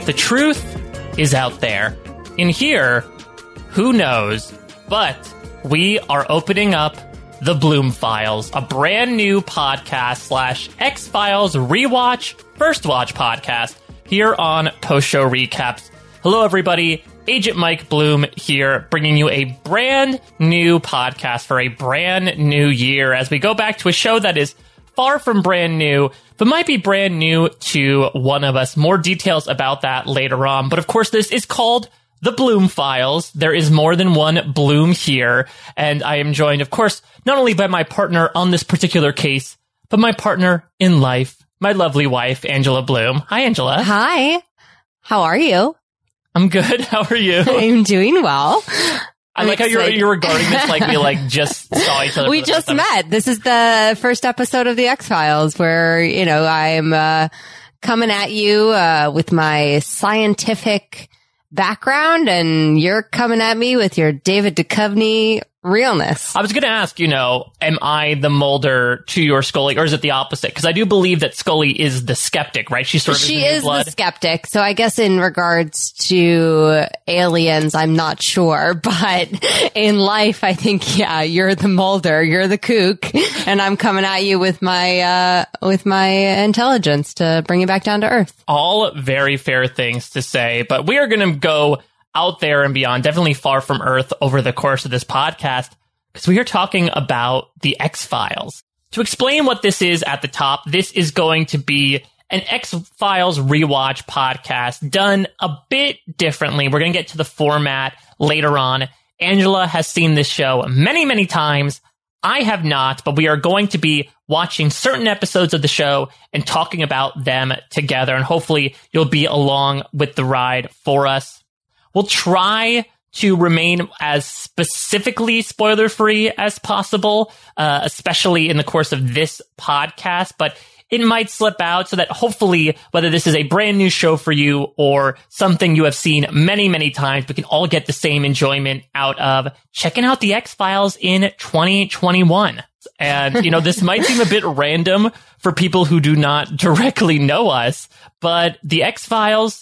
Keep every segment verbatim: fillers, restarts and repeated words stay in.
The truth is out there. In here, who knows? But we are opening up The Bloom Files, a brand new podcast slash X-Files rewatch, first watch podcast here on Post Show Recaps. Hello, everybody. Agent Mike Bloom here, bringing you a brand new podcast for a brand new year as we go back to a show that is far from brand new, but might be brand new to one of us. More details about that later on. But of course, this is called The Bloom Files. There is more than one Bloom here. And I am joined, of course, not only by my partner on this particular case, but my partner in life, my lovely wife, Angela Bloom. Hi, Angela. Hi. How are you? I'm good. How are you? I'm doing well. I like how you're, you're regarding this like we like just saw each other. We just met. This is the first episode of the X-Files where, you know, I'm uh, coming at you uh, with my scientific background and you're coming at me with your David Duchovny realness. I was going to ask, you know, am I the Mulder to your Scully, or is it the opposite? Because I do believe that Scully is the skeptic, right? She sort of she is, is blood. the skeptic. So I guess in regards to aliens, I'm not sure, but in life, I think, yeah, you're the Mulder, you're the kook, and I'm coming at you with my uh with my intelligence to bring you back down to earth. All very fair things to say, but we are going to go out there and beyond, definitely far from Earth over the course of this podcast, because we are talking about the X-Files. To explain what this is at the top, this is going to be an X-Files rewatch podcast done a bit differently. We're going to get to the format later on. Angela has seen this show many, many times. I have not, but we are going to be watching certain episodes of the show and talking about them together, and hopefully you'll be along with the ride for us. We'll try to remain as specifically spoiler-free as possible, uh, especially in the course of this podcast, but it might slip out so that hopefully, whether this is a brand new show for you or something you have seen many, many times, we can all get the same enjoyment out of checking out the X-Files in twenty twenty-one. And, you know, this might seem a bit random for people who do not directly know us, but the X-Files,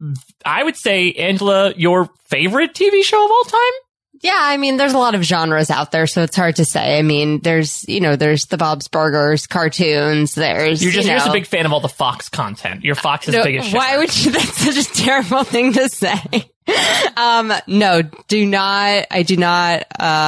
I would say, Angela, your favorite T V show of all time? Yeah, I mean, there's a lot of genres out there, so it's hard to say. I mean, there's, you know, there's the Bob's Burgers cartoons. There's, You're just, you know, you're just a big fan of all the Fox content. You're Fox's no, biggest shipper. Why would you? That's such a terrible thing to say. Um, no, do not, I do not,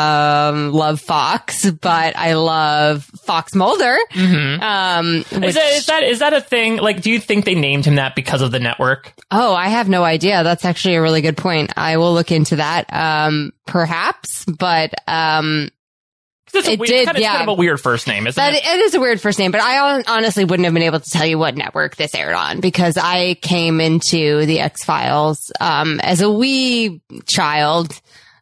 um, love Fox, but I love Fox Mulder. Mm-hmm. Um, which, is that, is that, is that a thing? Like, do you think they named him that because of the network? Oh, I have no idea. That's actually a really good point. I will look into that. Um, perhaps, but, um, It's, a it weird, did, it's, kind of, yeah. it's kind of a weird first name, isn't But it? it is a weird first name, but I hon- honestly wouldn't have been able to tell you what network this aired on because I came into the X-Files, um, as a wee child.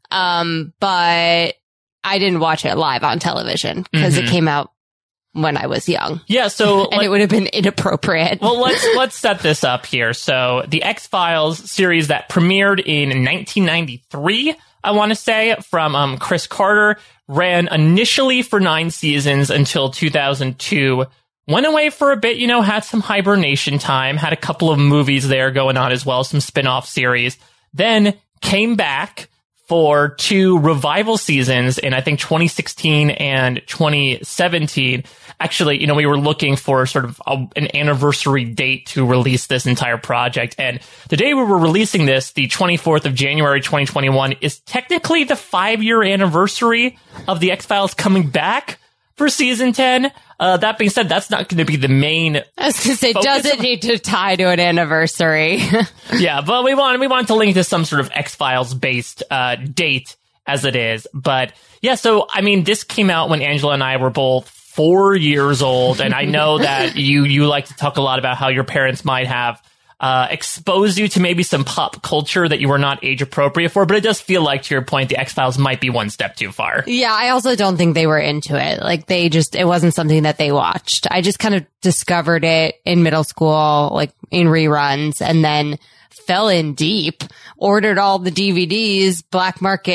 Um, but I didn't watch it live on television because Mm-hmm. it came out when I was young. Yeah, so and like, it would have been inappropriate. well, let's let's set this up here. So, the X-Files series that premiered in nineteen ninety-three, I want to say, from um, Chris Carter, ran initially for nine seasons until two thousand two. Went away for a bit, you know, had some hibernation time, had a couple of movies there going on as well, some spin-off series. Then came back for two revival seasons in, I think, twenty sixteen and twenty seventeen. Actually, you know, we were looking for sort of a, an anniversary date to release this entire project. And the day we were releasing this, the twenty-fourth of January, twenty twenty-one, is technically the five-year anniversary of the X-Files coming back for season ten. Uh, that being said, that's not going to be the main. I was going to say, does it need to tie to an anniversary? Yeah, but we want we want to link to some sort of X-Files based uh, date as it is. But yeah, so I mean, this came out when Angela and I were both four years old, and I know that you you like to talk a lot about how your parents might have uh, exposed you to maybe some pop culture that you were not age appropriate for. But it does feel like, to your point, the X-Files might be one step too far. Yeah, I also don't think they were into it. Like, they just, it wasn't something that they watched. I just kind of discovered it in middle school, like in reruns, and then fell in deep, ordered all the D V Ds, black market,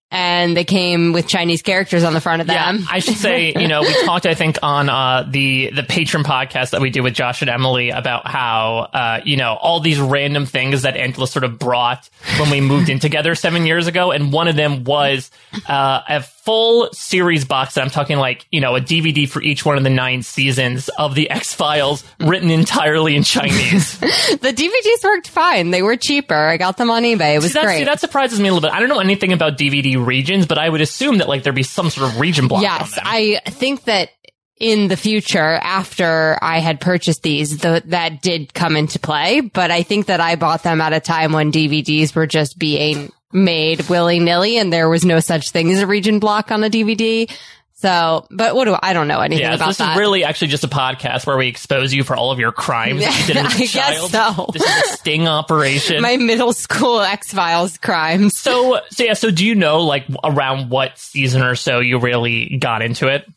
and they came with Chinese characters on the front of them. Yeah, I should say, you know, we talked, I think, on uh, the the Patreon podcast that we do with Josh and Emily about how, uh, you know, all these random things that Angela sort of brought when we moved in together seven years ago. And one of them was uh, a full series box. And I'm talking like, you know, a D V D for each one of the nine seasons of the X-Files written entirely in Chinese. The D V Ds worked fine. They were cheaper. I got them on eBay. It was see, that, great. See, that surprises me a little bit. I don't know anything about D V D regions, but I would assume that like there'd be some sort of region block. Yes, on them. I think that in the future, after I had purchased these, the, that did come into play. But I think that I bought them at a time when D V Ds were just being made willy nilly, and there was no such thing as a region block on a D V D. So, but what do I don't know anything yeah, about this that. This is really actually just a podcast where we expose you for all of your crimes that you did as a I child. guess so. This is a sting operation. My middle school X-Files crimes. So, so yeah, so do you know like around what season or so you really got into it?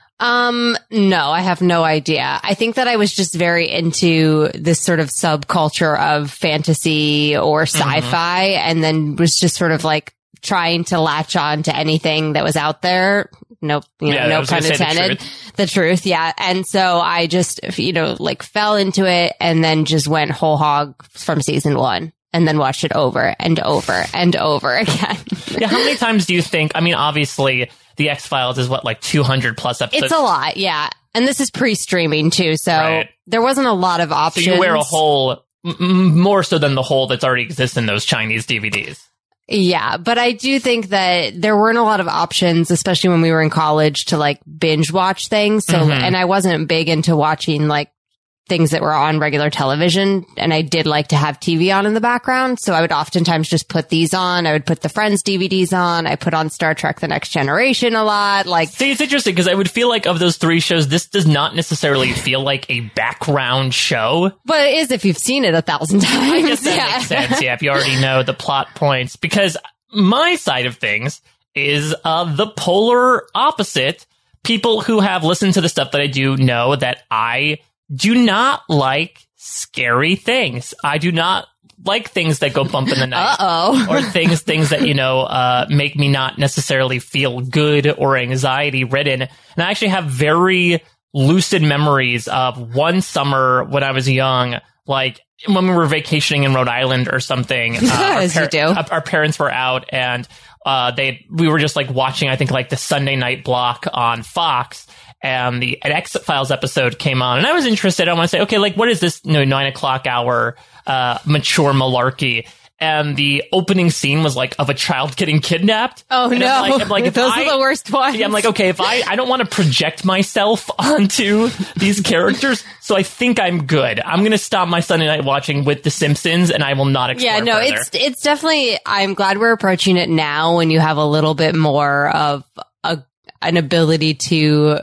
Um, no, I have no idea. I think that I was just very into this sort of subculture of fantasy or sci-fi, mm-hmm. and then was just sort of like trying to latch on to anything that was out there. Nope, you know, yeah, no pun intended. The truth. the truth, yeah. And so I just, you know, like fell into it and then just went whole hog from season one. And then watched it over and over and over again. Yeah, how many times do you think? I mean, obviously, the X-Files is what, like two hundred plus episodes? It's a lot, yeah. And this is pre-streaming, too, so right. there wasn't a lot of options. So you wear a hole, m- more so than the hole that's already exists in those Chinese D V Ds. Yeah, but I do think that there weren't a lot of options, especially when we were in college, to, like, binge watch things. So, mm-hmm. and I wasn't big into watching, like, things that were on regular television, and I did like to have T V on in the background, so I would oftentimes just put these on. I would put the Friends D V Ds on. I put on Star Trek The Next Generation a lot. Like, see, it's interesting because I would feel like of those three shows, this does not necessarily feel like a background show. But it is if you've seen it a thousand times. I guess that yeah. makes sense, yeah, if you already know the plot points. Because my side of things is uh, the polar opposite. People who have listened to the stuff that I do know that I do not like scary things. I do not like things that go bump in the night. Uh-oh. Or things, things that, you know, uh, make me not necessarily feel good or anxiety ridden. And I actually have very lucid memories of one summer when I was young, like when we were vacationing in Rhode Island or something. Uh, As par- you do. Our parents were out and, uh, they, we were just like watching, I think like the Sunday night block on Fox. And the an X-Files episode came on, and I was interested. I want to say, okay, like, what is this, you know, nine o'clock hour, uh, mature malarkey? And the opening scene was like of a child getting kidnapped. Oh, and no. I'm like, I'm like, Those I, are the worst ones. Yeah, I'm like, okay, if I, I don't want to project myself onto these characters, so I think I'm good. I'm going to stop my Sunday night watching with The Simpsons, and I will not explore Yeah, no, further. it's, it's definitely, I'm glad we're approaching it now when you have a little bit more of a, an ability to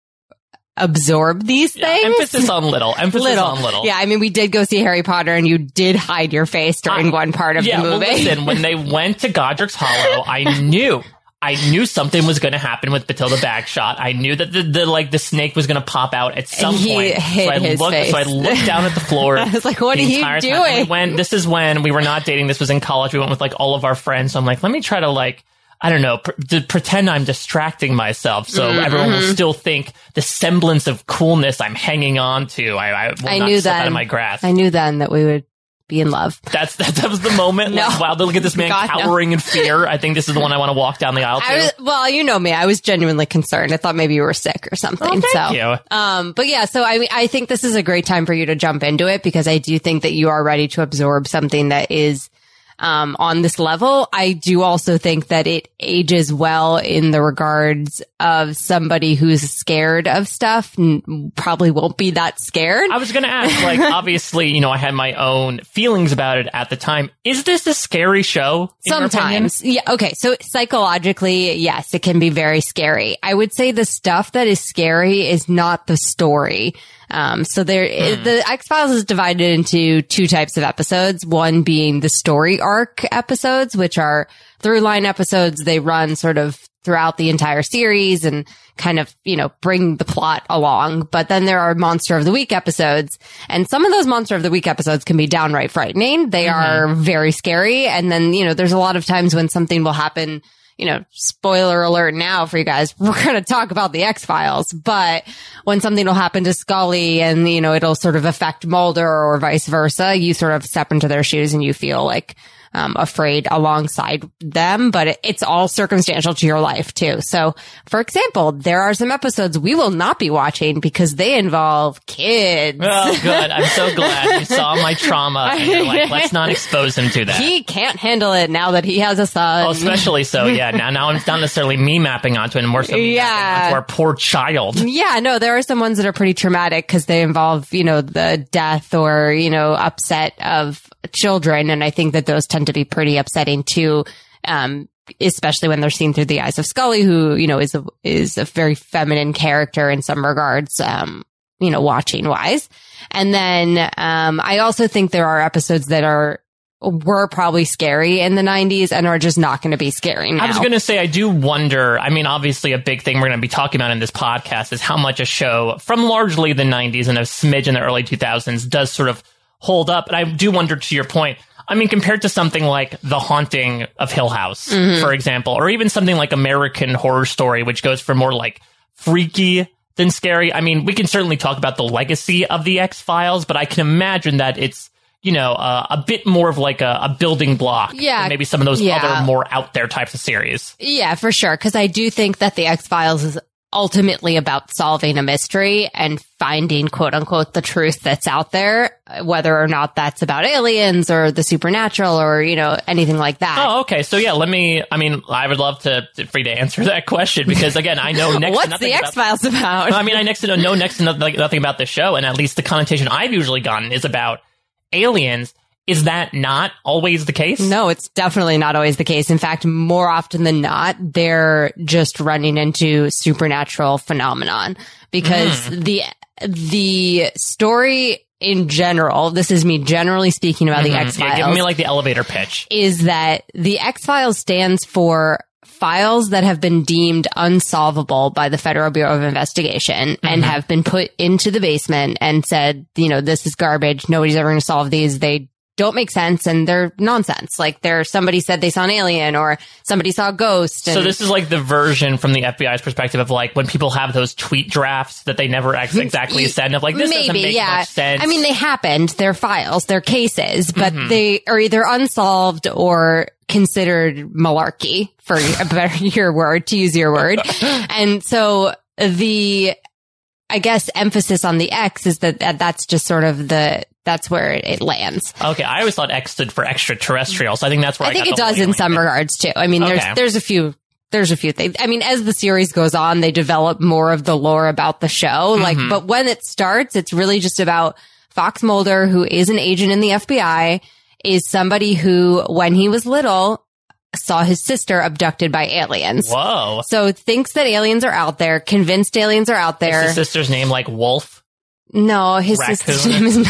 absorb these yeah, things. Emphasis on little. Emphasis little. on little. Yeah, I mean, we did go see Harry Potter, and you did hide your face during I, one part of yeah, the movie. Well, listen, when they went to Godric's Hollow, I knew. I knew something was going to happen with Batilda Bagshot. I knew that the, the like the snake was going to pop out at some and he point. Hid so I his looked. face. So I looked down at the floor. I was like, "What are you doing?" When this is when we were not dating. This was in college. We went with like all of our friends. So I'm like, let me try to like. I don't know, pr- to pretend I'm distracting myself so mm-hmm. everyone will still think the semblance of coolness I'm hanging on to. I, I will I not knew slip then, out of my grasp. I knew then that we would be in love. That's that, that was the moment. No. Like, wow, look at this man God, cowering no. in fear. I think this is the one I want to walk down the aisle to. I was, well, you know me. I was genuinely concerned. I thought maybe you were sick or something. Oh, thank so, you. Um, but yeah, so I I think this is a great time for you to jump into it because I do think that you are ready to absorb something that is Um, on this level. I do also think that it ages well in the regards of somebody who's scared of stuff and probably won't be that scared. I was going to ask, like, obviously, you know, I had my own feelings about it at the time. Is this a scary show? Sometimes. Yeah. Okay. So psychologically, yes, it can be very scary. I would say the stuff that is scary is not the story. Um, so there, hmm. the X-Files is divided into two types of episodes. One being the story arc episodes, which are through line episodes. They run sort of throughout the entire series and kind of, you know, bring the plot along. But then there are Monster of the Week episodes. And some of those Monster of the Week episodes can be downright frightening. They mm-hmm. are very scary. And then, you know, there's a lot of times when something will happen you know, spoiler alert now for you guys, we're going to talk about the X-Files, but when something will happen to Scully and, you know, it'll sort of affect Mulder or vice versa, you sort of step into their shoes and you feel like, um, afraid alongside them, but it, it's all circumstantial to your life too. So, for example, there are some episodes we will not be watching because they involve kids. Oh, good. I'm so glad you saw my trauma and you're like, let's not expose him to that. He can't handle it now that he has a son. Oh, especially so. Yeah. Now, now it's not necessarily me mapping onto it, and more so me Yeah. mapping onto our poor child. Yeah, no, there are some ones that are pretty traumatic because they involve, you know, the death or, you know, upset of children. And I think that those tend to be pretty upsetting too, um, especially when they're seen through the eyes of Scully, who, you know, is a, is a very feminine character in some regards, um, you know, watching wise. And then, um, I also think there are episodes that are, were probably scary in the nineties and are just not going to be scary now. I was going to say, I do wonder, I mean, obviously a big thing we're going to be talking about in this podcast is how much a show from largely the nineties and a smidge in the early two thousands does sort of hold up. And I do wonder, to your point, I mean, compared to something like The Haunting of Hill House, mm-hmm. for example, or even something like American Horror Story, which goes for more like freaky than scary. I mean, we can certainly talk about the legacy of the X-Files, but I can imagine that it's, you know, uh, a bit more of like a, a building block. Yeah. Than maybe some of those yeah. other more out there types of series. Yeah, for sure. Because I do think that the X-Files is ultimately about solving a mystery and finding, quote unquote, the truth that's out there, whether or not that's about aliens or the supernatural or, you know, anything like that. Oh, okay. So yeah, let me, I mean, I would love to, to free to answer that question because again, I know next What's to nothing the X-Files about? I mean, I next to know, know next to nothing, nothing about the show, and at least the connotation I've usually gotten is about aliens. Is that not always the case? No, it's definitely not always the case. In fact, more often than not, they're just running into supernatural phenomenon because mm. the the story in general, this is me generally speaking about mm-hmm. the X-Files. Yeah, give me like the elevator pitch. Is that the X-Files stands for files that have been deemed unsolvable by the Federal Bureau of Investigation mm-hmm. and have been put into the basement and said, you know, this is garbage. Nobody's ever going to solve these. They don't make sense and they're nonsense. Like they're somebody said they saw an alien or somebody saw a ghost. And so this is like the version from the F B I's perspective of like when people have those tweet drafts that they never ex- exactly send of like this Maybe, doesn't make yeah. much sense. I mean, they happened. They're files. They're cases, but mm-hmm. they are either unsolved or considered malarkey, for a better your word, to use your word. And so the, I guess, emphasis on the X is that, that that's just sort of the, that's where it lands. Okay, I always thought X stood for extraterrestrial, so I think that's where I, I think got it the does in some regards too. I mean, there's okay. there's a few there's a few things. I mean, as the series goes on, they develop more of the lore about the show. Like, mm-hmm. but when it starts, it's really just about Fox Mulder, who is an agent in the F B I, is somebody who, when he was little, saw his sister abducted by aliens. Whoa! So thinks that aliens are out there, convinced aliens are out there. Is his sister's name like Wolf? No, his Raccoon. sister's name is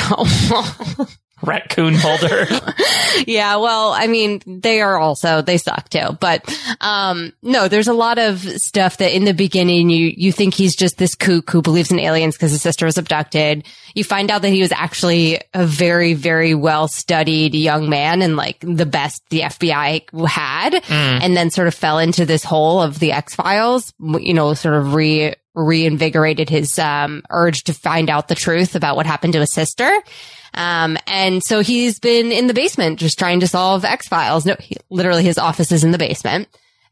no. Raccoon Mulder. Yeah, well, I mean, they are also, they suck too. But, um, no, there's a lot of stuff that in the beginning you, you think he's just this kook who believes in aliens because his sister was abducted. You find out that he was actually a very, very well studied young man and like the best the F B I had. Mm. And then sort of fell into this hole of the X-Files, you know, sort of re, reinvigorated his, um, urge to find out the truth about what happened to his sister. Um, and so he's been in the basement just trying to solve X-Files. No, he, literally his office is in the basement.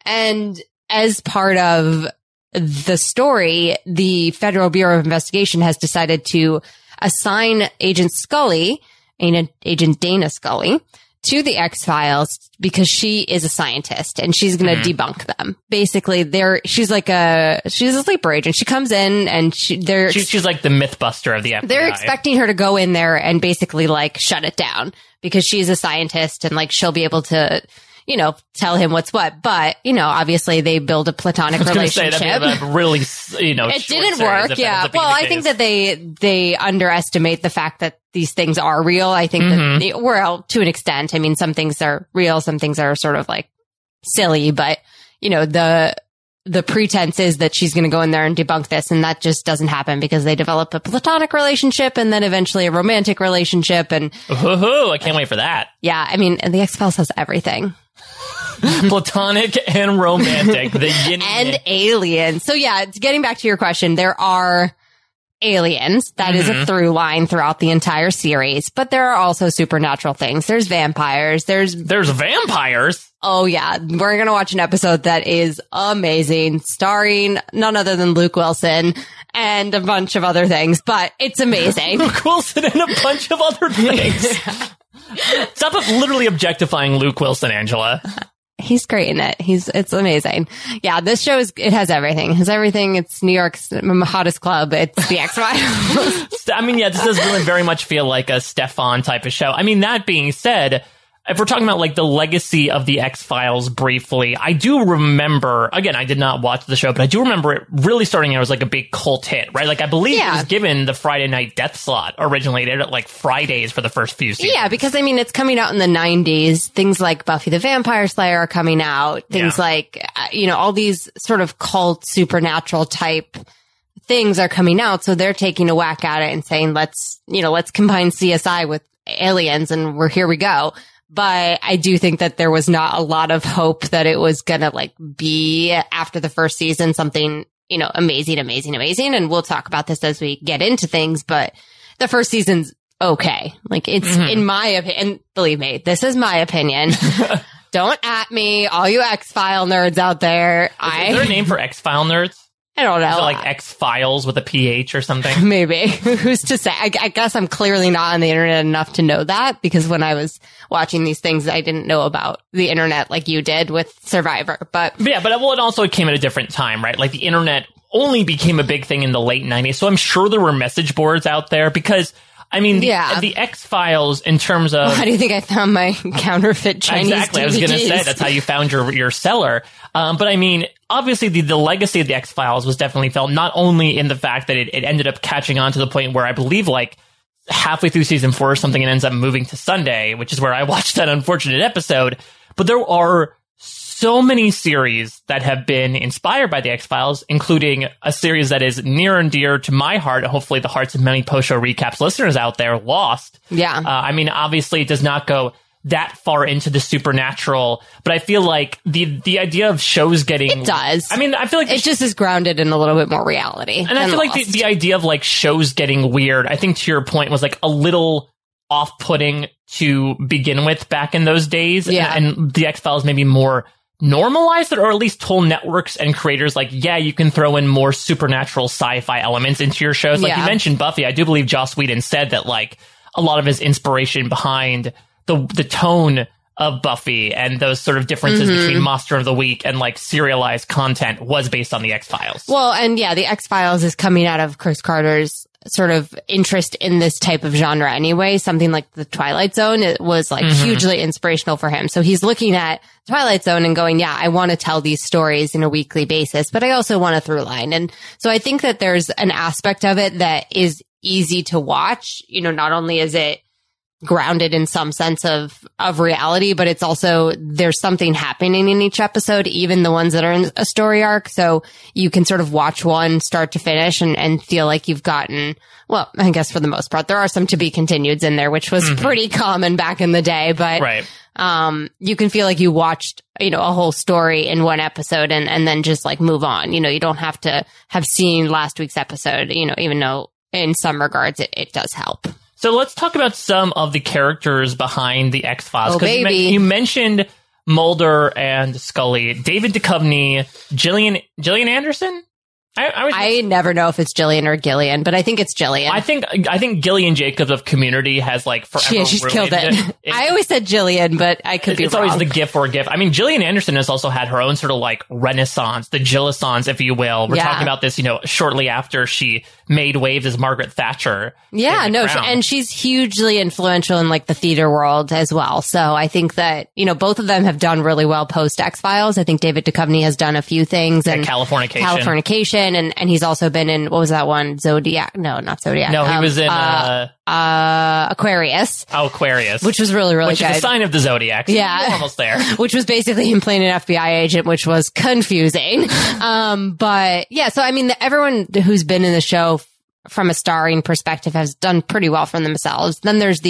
And as part of the story, the Federal Bureau of Investigation has decided to assign Agent Scully, Agent Dana Scully, to the X-Files because she is a scientist and she's going to mm-hmm. debunk them. Basically, they're, she's like a, she's a sleeper agent. She comes in and she, they're, she's, she's like the Mythbuster of the F B I. They're expecting her to go in there and basically like shut it down because she's a scientist and like she'll be able to, you know, tell him what's what. But, you know, obviously they build a platonic I was relationship. Say, that'd be a really, you know, it didn't work. Yeah. Well, I think that they, they underestimate the fact that these things are real. I think mm-hmm. that they, well, to an extent, I mean, some things are real, some things are sort of like silly, but you know, the, the pretense is that she's going to go in there and debunk this. And that just doesn't happen because they develop a platonic relationship and then eventually a romantic relationship. And Ooh, I can't wait for that. Yeah. I mean, and the X-Files has everything. Platonic and romantic. The yin and yang. aliens. So yeah, getting back to your question, there are aliens. That mm-hmm. is a through line throughout the entire series, but there are also supernatural things. There's vampires. There's There's vampires? Oh yeah. We're going to watch an episode that is amazing, starring none other than Luke Wilson and a bunch of other things, but it's amazing. Luke Wilson and a bunch of other things. Stop literally objectifying Luke Wilson, Angela. He's great in it. He's, it's amazing. Yeah, this show is, it has everything. It has everything. It's New York's hottest club. It's the X-Files. I mean, yeah, this does really very much feel like a Stefan type of show. I mean, that being said, if we're talking about like the legacy of the X-Files briefly, I do remember, again, I did not watch the show, but I do remember it really starting out as like a big cult hit, right? Like I believe yeah. it was given the Friday night death slot originally. They did it like Fridays for the first few seasons. Yeah, because I mean, it's coming out in the nineties. Things like Buffy the Vampire Slayer are coming out. Things yeah. like, uh, you know, all these sort of cult supernatural type things are coming out. So they're taking a whack at it and saying, let's, you know, let's combine C S I with aliens and we're here we go. But I do think that there was not a lot of hope that it was going to like be after the first season, something, you know, amazing, amazing, amazing. And we'll talk about this as we get into things, but the first season's okay. Like it's mm-hmm. in my opinion, and believe me, this is my opinion. Don't at me, all you X-File nerds out there. Is, I, is there a name for X-File nerds? I don't know. Is it like X-Files with a P H or something? Maybe. Who's to say? I, I guess I'm clearly not on the internet enough to know that, because when I was watching these things, I didn't know about the internet like you did with Survivor. But, but yeah, but well, it also came at a different time, right? Like the internet only became a big thing in the late nineties. So I'm sure there were message boards out there because I mean, the, yeah. the X-Files in terms of... How do you think I found my counterfeit Chinese Exactly, D V Ds? I was going to say, that's how you found your your seller. Um, but I mean, obviously the, the legacy of the X-Files was definitely felt not only in the fact that it, it ended up catching on to the point where I believe like halfway through season four or something, it ends up moving to Sunday, which is where I watched that unfortunate episode. But there are so many series that have been inspired by the X-Files, including a series that is near and dear to my heart, hopefully the hearts of many post-show recaps listeners out there, Lost. Yeah. Uh, I mean, obviously it does not go that far into the supernatural, but I feel like the the idea of shows getting... It does. I mean, I feel like... It just is grounded in a little bit more reality. And I feel Lost. like the, the idea of like shows getting weird, I think to your point, was like a little off-putting to begin with back in those days. Yeah. And, and the X-Files maybe more normalized it, or at least told networks and creators like, yeah, you can throw in more supernatural sci-fi elements into your shows. Like yeah. you mentioned Buffy, I do believe Joss Whedon said that like a lot of his inspiration behind the the tone of Buffy and those sort of differences mm-hmm. between Monster of the Week and like serialized content was based on the X-Files. Well, and yeah, the X-Files is coming out of Chris Carter's sort of interest in this type of genre anyway. Something like the Twilight Zone, it was like mm-hmm. hugely inspirational for him. So he's looking at Twilight Zone and going, yeah, I want to tell these stories in a weekly basis, but I also want a through line. And so I think that there's an aspect of it that is easy to watch. You know, not only is it grounded in some sense of, of reality, but it's also, there's something happening in each episode, even the ones that are in a story arc. So you can sort of watch one start to finish and, and feel like you've gotten, well, I guess for the most part, there are some to be continueds in there, which was mm-hmm. pretty common back in the day, but, right. um, you can feel like you watched, you know, a whole story in one episode and, and then just like move on. You know, you don't have to have seen last week's episode, you know, even though in some regards it, it does help. So let's talk about some of the characters behind the X-Files. Oh, baby. You, you mentioned Mulder and Scully, David Duchovny, Gillian Gillian Anderson. I, I, was, I never know if it's Jillian or Gillian, but I think it's Jillian. I think I think Gillian Jacobs of Community has like forever. Yeah, she's killed it. it. it I always said Jillian, but I could be it's wrong. It's always the GIF or GIF. I mean, Gillian Anderson has also had her own sort of like renaissance, the Gillisons, if you will. We're yeah. talking about this, you know, shortly after she made waves as Margaret Thatcher. Yeah, no, she, and she's hugely influential in like the theater world as well. So I think that, you know, both of them have done really well post X-Files. I think David Duchovny has done a few things. And Californication. Californication, and, and he's also been in, what was that one? Zodiac? No, not Zodiac. No, he um, was in uh, uh, uh, Aquarius. Oh, Aquarius. Which was really, really which good. Which is a sign of the Zodiac. So yeah. We're almost there. Which was basically him playing an F B I agent, which was confusing. um, but yeah, so I mean, the, everyone who's been in the show from a starring perspective has done pretty well for themselves. Then there's these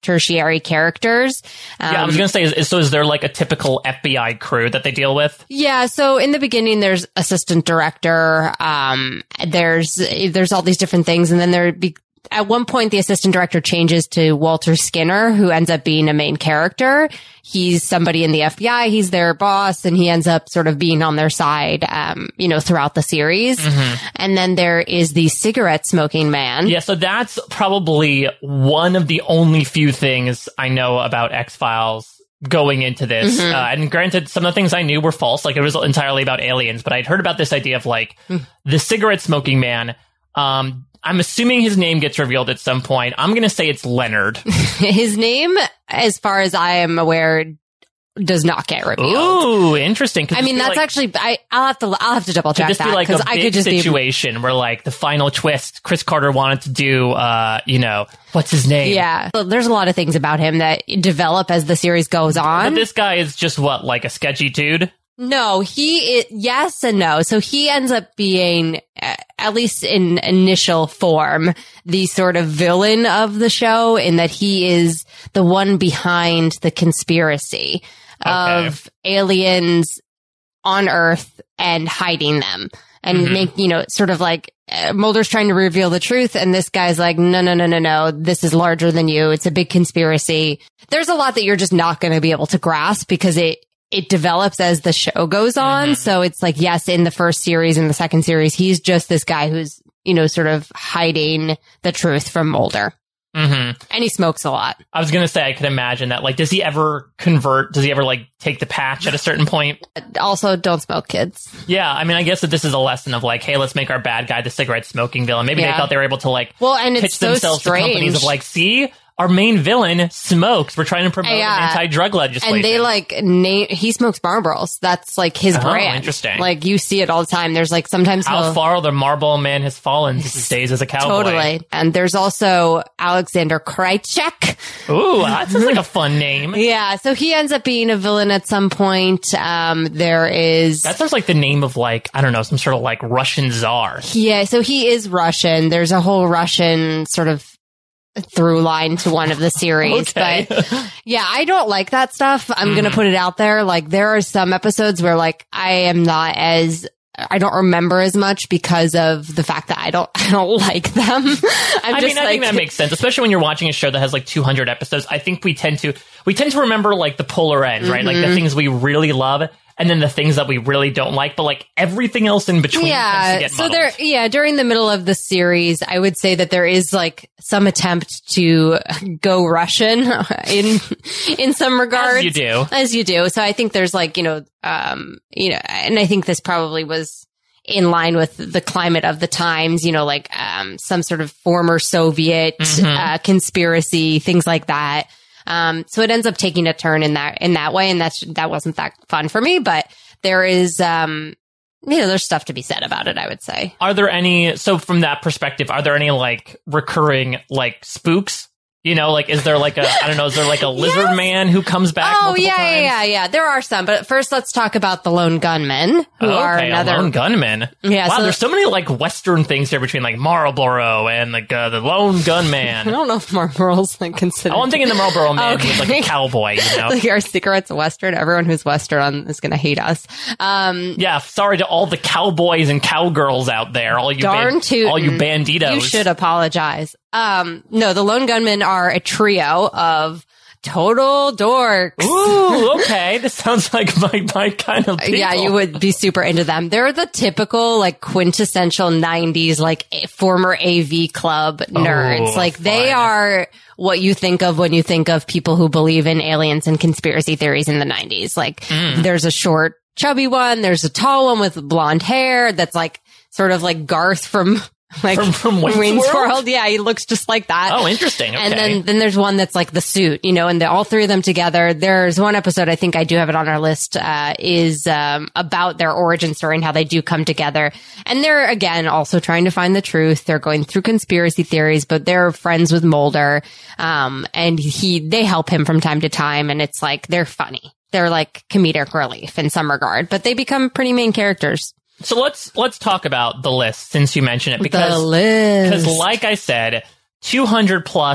tertiary characters. Um, yeah, I was going to say, is, is, so is there like a typical F B I crew that they deal with? Yeah, so in the beginning, there's assistant director, um, there's, there's all these different things, and then there be, at one point, the assistant director changes to Walter Skinner, who ends up being a main character. He's somebody in the F B I. He's their boss, and he ends up sort of being on their side, um, you know, throughout the series. Mm-hmm. And then there is the cigarette smoking man. Yeah, so that's probably one of the only few things I know about X-Files going into this. Mm-hmm. Uh, and granted, some of the things I knew were false, like it was entirely about aliens, but I'd heard about this idea of like mm. the cigarette smoking man. Um, I'm assuming his name gets revealed at some point. I'm going to say it's Leonard. His name, as far as I am aware, does not get revealed. Ooh, interesting. I mean, that's like, actually, I, I'll have to, I'll have to double check could this that. Be like a I big could just situation be, where like the final twist, Chris Carter wanted to do, uh, you know, what's his name? Yeah. So there's a lot of things about him that develop as the series goes on. But this guy is just what, like a sketchy dude? No, he, is, yes and no. So he ends up being, uh, at least in initial form, the sort of villain of the show, in that he is the one behind the conspiracy okay. of aliens on Earth and hiding them. And mm-hmm. make, you know, sort of like uh, Mulder's trying to reveal the truth. And this guy's like, no, no, no, no, no. This is larger than you. It's a big conspiracy. There's a lot that you're just not going to be able to grasp because it, it develops as the show goes on. Mm-hmm. So it's like, yes, in the first series and the second series, he's just this guy who's, you know, sort of hiding the truth from Mulder. Mm-hmm. And he smokes a lot. I was going to say, I could imagine that. Like, does he ever convert? Does he ever, like, take the patch at a certain point? Also, don't smoke, kids. Yeah. I mean, I guess that this is a lesson of, like, hey, let's make our bad guy the cigarette smoking villain. Maybe yeah. they thought they were able to, like, well, and it's pitch so themselves strange. to companies of, like, see? Our main villain smokes. We're trying to promote yeah. anti-drug legislation. And they like name, he smokes Marlboros. That's like his oh, brand. Interesting. Like you see it all the time. There's like sometimes how far the Marlboro man has fallen these days as a cowboy. Totally. And there's also Alexander Krycek. Ooh, that sounds like a fun name. Yeah. So he ends up being a villain at some point. Um, there is. That sounds like the name of like, I don't know, some sort of like Russian czar. Yeah. So he is Russian. There's a whole Russian sort of through line to one of the series. Okay. But yeah, I don't like that stuff. I'm mm. going to put it out there. Like there are some episodes where like I am not as, I don't remember as much because of the fact that I don't, I don't like them. I'm I just mean, I like, think that makes sense, especially when you're watching a show that has like two hundred episodes. I think we tend to, we tend to remember like the polar ends, mm-hmm. right? Like the things we really love. And then the things that we really don't like, but like everything else in between yeah, tends to get so muddled. there, yeah, during the middle of the series, I would say that there is like some attempt to go Russian in in some regards. As you do. As you do. So I think there's like, you know, um, you know, and I think this probably was in line with the climate of the times, you know, like um, some sort of former Soviet mm-hmm. uh, conspiracy, things like that. Um, so it ends up taking a turn in that, in that way. And that's, that wasn't that fun for me, but there is, um, you know, there's stuff to be said about it, I would say. Are there any, so from that perspective, are there any like recurring like spooks? You know, like, is there like a, I don't know, is there like a lizard yes. man who comes back Oh, multiple yeah, times? yeah, yeah. There are some, but first let's talk about the lone gunmen, who okay, are another. A lone gunman. Yeah. Wow, so there's so many like Western things here between like Marlboro and like uh, the lone gunman. I don't know if Marlboro's like considered. Oh, I'm thinking the Marlboro man okay. was like a cowboy, you know? Like our cigarettes Western. Everyone who's Western on is going to hate us. Um, yeah, sorry to all the cowboys and cowgirls out there. All you, darn ban- tootin'. all you banditos. You should apologize. Um, no, the lone gunmen are a trio of total dorks. Ooh, okay. This sounds like my, my kind of people. Yeah, you would be super into them. They're the typical, like, quintessential nineties, like, a- former A V club nerds. Oh, like, fun. they are what you think of when you think of people who believe in aliens and conspiracy theories in the nineties. Like, mm. there's a short, chubby one. There's a tall one with blonde hair that's, like, sort of like Garth from... Like from, from Wayne's, Wayne's World? World. Yeah, he looks just like that. Oh, interesting. Okay. And then, then there's one that's like the suit, you know, and the, all three of them together. There's one episode, I think I do have it on our list, uh, is, um, about their origin story and how they do come together. And they're, again, also trying to find the truth. They're going through conspiracy theories, but they're friends with Mulder. Um, and he, they help him from time to time. And it's like, they're funny. They're like comedic relief in some regard, but they become pretty main characters. So let's let's talk about the list since you mentioned it, because the list. because like I said, two hundred plus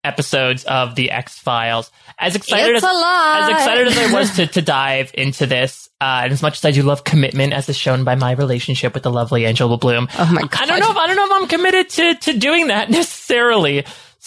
episodes of The X-Files. As excited It's as, a lot. as excited as I was to, to dive into this, uh, and as much as I do love commitment, as is shown by my relationship with the lovely Angela Bloom, Oh my God. I don't know if I don't know if I'm committed to to doing that necessarily.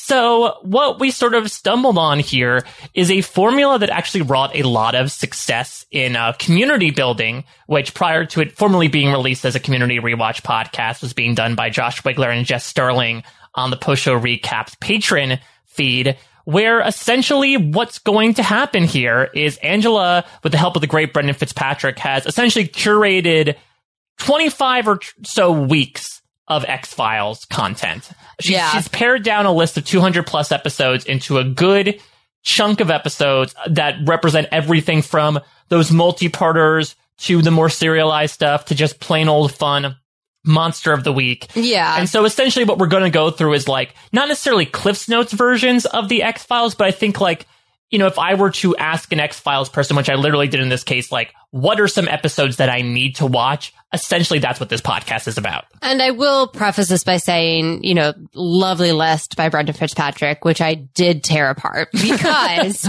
So what we sort of stumbled on here is a formula that actually wrought a lot of success in uh, community building, which prior to it formally being released as a community rewatch podcast was being done by Josh Wigler and Jess Sterling on the Post Show Recaps patron feed, where essentially what's going to happen here is Angela, with the help of the great Brendan Fitzpatrick, has essentially curated twenty-five or so weeks of X-Files content. She's, Yeah. she's pared down a list of two hundred plus episodes into a good chunk of episodes that represent everything from those multi-parters to the more serialized stuff to just plain old fun monster of the week. Yeah. And so essentially what we're going to go through is like, not necessarily Cliff's Notes versions of the X-Files, but I think like, you know, if I were to ask an X-Files person, which I literally did in this case, like, what are some episodes that I need to watch? Essentially, that's what this podcast is about. And I will preface this by saying, you know, lovely list by Brendan Fitzpatrick, which I did tear apart because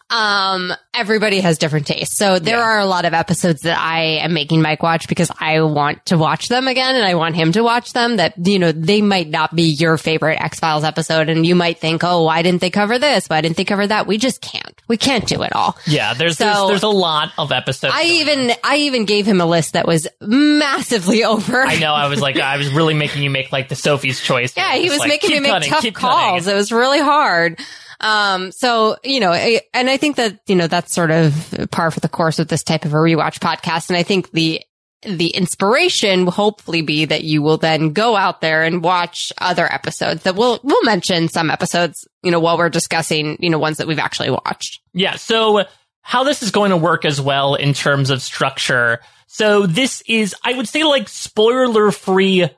um, everybody has different tastes. So there Yeah. are a lot of episodes that I am making Mike watch because I want to watch them again and I want him to watch them that, you know, they might not be your favorite X-Files episode. And you might think, oh, why didn't they cover this? Why didn't they cover that? We just can't. We can't do it all. Yeah, there's So- there's, there's a lot of episodes. I going even on. I even gave him a list that was massively over. I know. I was like, I was really making you make like the Sophie's Choice. Yeah, he Just was like, making me keep make cutting, tough keep calls. cutting. It was really hard. Um, so, you know, I, and I think that, you know, that's sort of par for the course with this type of a rewatch podcast. And I think the, the inspiration will hopefully be that you will then go out there and watch other episodes that we'll, we'll mention some episodes, you know, while we're discussing, you know, ones that we've actually watched. Yeah. So how this is going to work as well in terms of structure. So this is, I would say, like spoiler free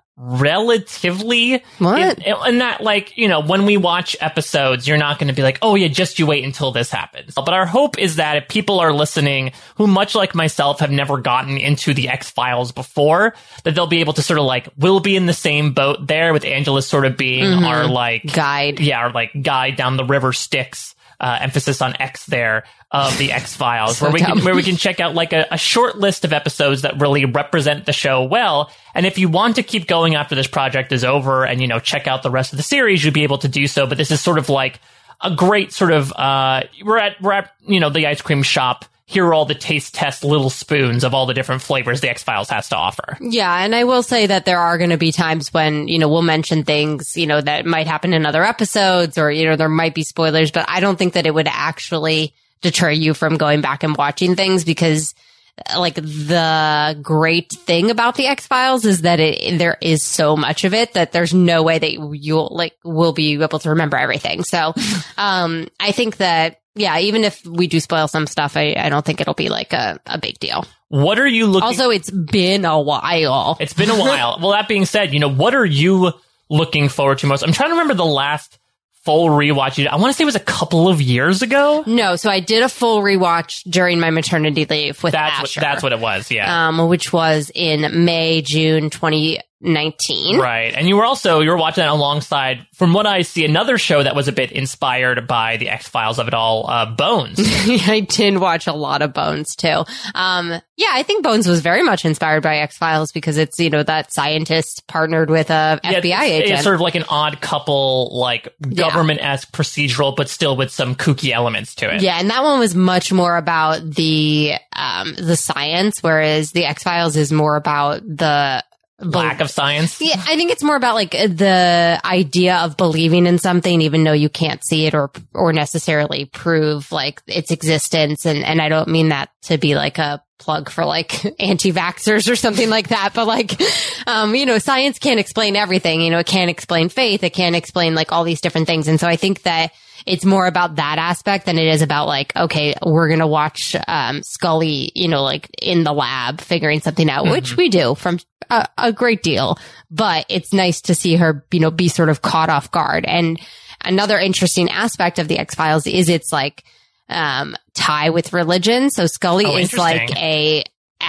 relatively. What? In, in that, like, you know, when we watch episodes, you're not going to be like, oh yeah, just you wait until this happens. But our hope is that if people are listening who, much like myself, have never gotten into the X-Files before, that they'll be able to sort of like, we'll be in the same boat there, with Angela sort of being Mhm. our like Guide. yeah, our like guide down the river Styx. Uh, emphasis on X there of the X-Files, So where we dumb. can, where we can check out like a, a short list of episodes that really represent the show well. And if you want to keep going after this project is over and, you know, check out the rest of the series, you'll be able to do so. But this is sort of like a great sort of, uh, we're at, we're at, you know, the ice cream shop. Here are all the taste test little spoons of all the different flavors the X-Files has to offer. Yeah, and I will say that there are going to be times when, you know, we'll mention things, you know, that might happen in other episodes or, you know, there might be spoilers, but I don't think that it would actually deter you from going back and watching things because like the great thing about the X-Files is that it, there is so much of it that there's no way that you'll like, will be able to remember everything. So, um, I think that, yeah, even if we do spoil some stuff, I, I don't think it'll be like a, a big deal. What are you looking? Also, it's been a while. It's been a while. Well, that being said, you know, what are you looking forward to most? I'm trying to remember the last full rewatch you did. I want to say it was a couple of years ago. No, so I did a full rewatch during my maternity leave with That's Asher. what, that's what it was. Yeah. Um, which was in May, June twenty nineteen. Right. And you were also, you were watching that alongside, from what I see, another show that was a bit inspired by the X-Files of it all, uh, Bones. I did watch a lot of Bones too. Um, yeah, I think Bones was very much inspired by X-Files because it's, you know, that scientist partnered with a Yeah, F B I it's, agent. it's sort of like an odd couple, like government-esque procedural, but still with some kooky elements to it. Yeah, and that one was much more about the um the science, whereas the X-Files is more about the Lack of science. Yeah, I think it's more about like the idea of believing in something, even though you can't see it or or necessarily prove like its existence. And and I don't mean that to be like a plug for like anti-vaxxers or something like that, but like, um, you know, science can't explain everything. You know, it can't explain faith. It can't explain like all these different things. And so I think that it's more about that aspect than it is about like, okay, we're going to watch, um, Scully, you know, like in the lab figuring something out, mm-hmm. which we do from a, a great deal, but it's nice to see her, you know, be sort of caught off guard. And another interesting aspect of the X-Files is it's like, um, tie with religion. So Scully oh, is like a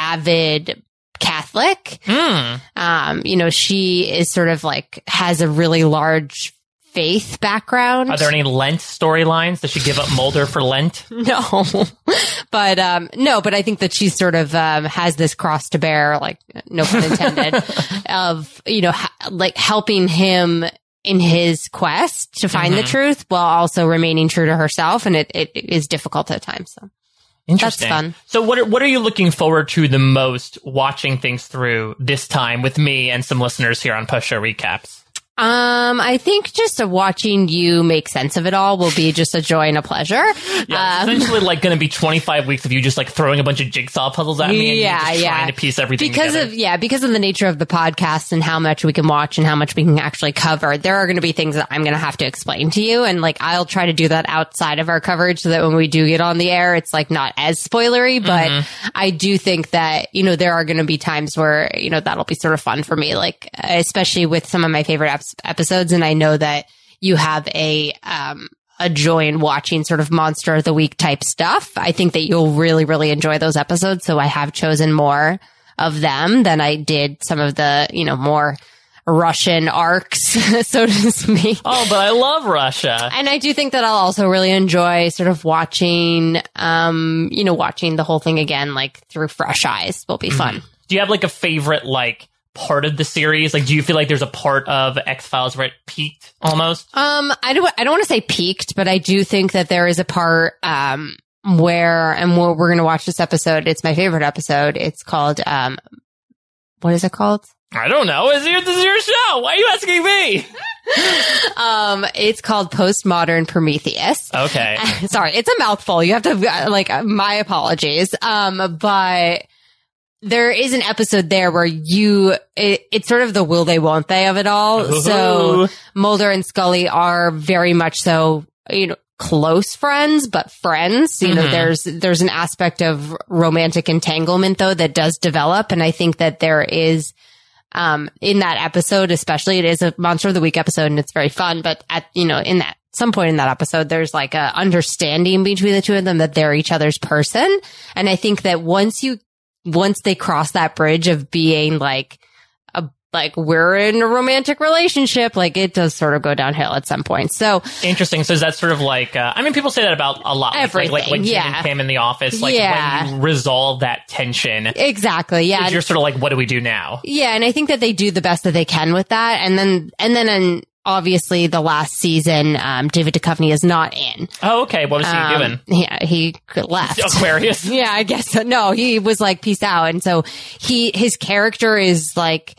avid Catholic. Mm. Um, you know, she is sort of like has a really large faith background. Are there any Lent storylines? Does she give up Mulder for Lent? No, but um, no, but I think that she sort of um, has this cross to bear, like no pun intended, of you know, ha- like helping him in his quest to find Mm-hmm. the truth while also remaining true to herself, and it, it is difficult at times. So Interesting. that's fun. So what are, what are you looking forward to the most watching things through this time with me and some listeners here on Post Show Recaps? Um, I think just uh, watching you make sense of it all will be just a joy and a pleasure. Yeah, Um, it's essentially like going to be twenty-five weeks of you just like throwing a bunch of jigsaw puzzles at me and Yeah, you're just yeah. trying to piece everything because together. of yeah because of the nature of the podcast and how much we can watch and how much we can actually cover, there are going to be things that I'm going to have to explain to you, and like I'll try to do that outside of our coverage so that when we do get on the air it's like not as spoilery, but Mm-hmm. I do think that you know there are going to be times where you know that'll be sort of fun for me, like especially with some of my favorite ep- episodes, and I know that you have a um a joy in watching sort of monster of the week type stuff. I think that you'll really, really enjoy those episodes. So I have chosen more of them than I did some of the, you know, more Russian arcs, so to speak. Oh, but I love Russia. And I do think that I'll also really enjoy sort of watching, um, you know, watching the whole thing again, like through fresh eyes will be fun. Do you have like a favorite like part of the series? Like, do you feel like there's a part of X-Files where it peaked almost? Um, I don't, I don't want to say peaked, but I do think that there is a part, um, where, and we're, we're going to watch this episode. It's my favorite episode. It's called, um, what is it called? I don't know. Is your, this is your show. Why are you asking me? Um, it's called Postmodern Prometheus. Okay. Sorry, it's a mouthful. You have to, uh, like, uh, my apologies. Um, but there is an episode there where you, it, it's sort of the will they, won't they of it all. Ooh. So Mulder and Scully are very much so, you know, close friends, but friends. You know, Mhm. there's, there's an aspect of romantic entanglement though that does develop. And I think that there is, um, in that episode, especially, it is a Monster of the Week episode and it's very fun, but at, you know, in that, some point in that episode, there's like a understanding between the two of them that they're each other's person. And I think that once you, once they cross that bridge of being like, a, like we're in a romantic relationship, like it does sort of go downhill at some point. So Interesting. So is that sort of like, uh, I mean, people say that about a lot. Like- Everything, Like, like when Jim yeah. came in the office, like Yeah. when you resolve that tension, exactly. Yeah. you're sort of like, what do we do now? Yeah, and I think that they do the best that they can with that. And then, and then, in obviously, the last season, um, David Duchovny is not in. Oh, okay. What was he Um, doing? Yeah, he left. Aquarius. Yeah, I guess so. No, he was like, peace out. And so he, his character is like,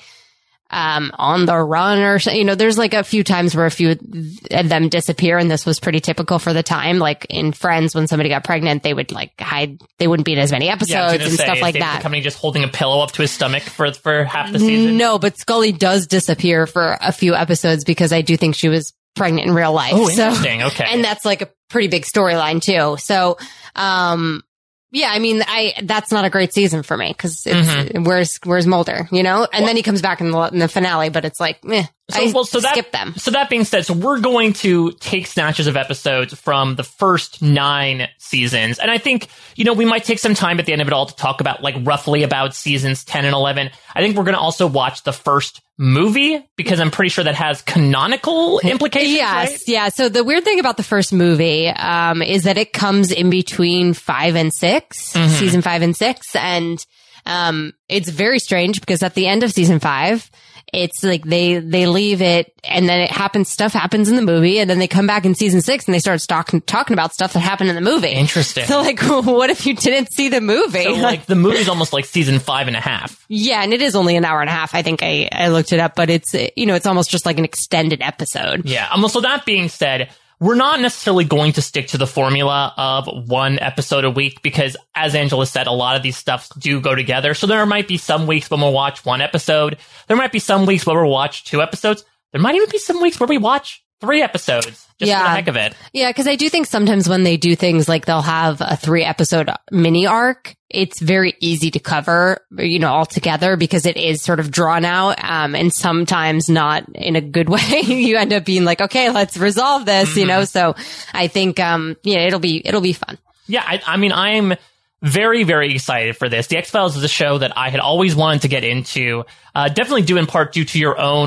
um, on the run or so, you know, there's like a few times where a few of them disappear, and this was pretty typical for the time. Like in Friends, when somebody got pregnant, they would like hide, they wouldn't be in as many episodes Yeah, I was gonna and say, stuff is like David that. Duchovny just holding a pillow up to his stomach for for half the season. No, but Scully does disappear for a few episodes because I do think she was pregnant in real life. Oh, So- interesting. Okay. and that's like a pretty big storyline too. So, um, yeah, I mean, I, that's not a great season for me because it's, Mm-hmm. where's, where's Mulder, you know? And then he comes back in the, in the finale, but it's like, meh, So, I well, so that, skip them. So that being said, so we're going to take snatches of episodes from the first nine seasons. And I think, you know, we might take some time at the end of it all to talk about like roughly about seasons ten and eleven. I think we're going to also watch the first movie because I'm pretty sure that has canonical implications. Yes, right? yeah. So the weird thing about the first movie um, is that it comes in between five and 6 Mm-hmm. season five and six, and um, it's very strange because at the end of season five, it's like they they leave it, and then it happens. Stuff happens in the movie, and then they come back in season six, and they start talking talking about stuff that happened in the movie. Interesting. So like, what if you didn't see the movie? So like the movie's almost like season five and a half. Yeah, and it is only an hour and a half. I think I, I looked it up, but it's, you know, it's almost just like an extended episode. Yeah. Um, so that being said, we're not necessarily going to stick to the formula of one episode a week because, as Angela said, a lot of these stuffs do go together. So there might be some weeks when we'll watch one episode. There might be some weeks where we'll watch two episodes. There might even be some weeks where we watch three episodes just for the Yeah. heck of it. Yeah, because I do think sometimes when they do things like they'll have a three episode mini arc, it's very easy to cover, you know, all together because it is sort of drawn out, um, and sometimes not in a good way. You end up being like, okay, let's resolve this, Mm-hmm. you know? So I think, um, yeah, it'll be, it'll be fun. Yeah, I, I mean, I'm very, very excited for this. The X-Files is a show that I had always wanted to get into, uh, definitely due in part due to your own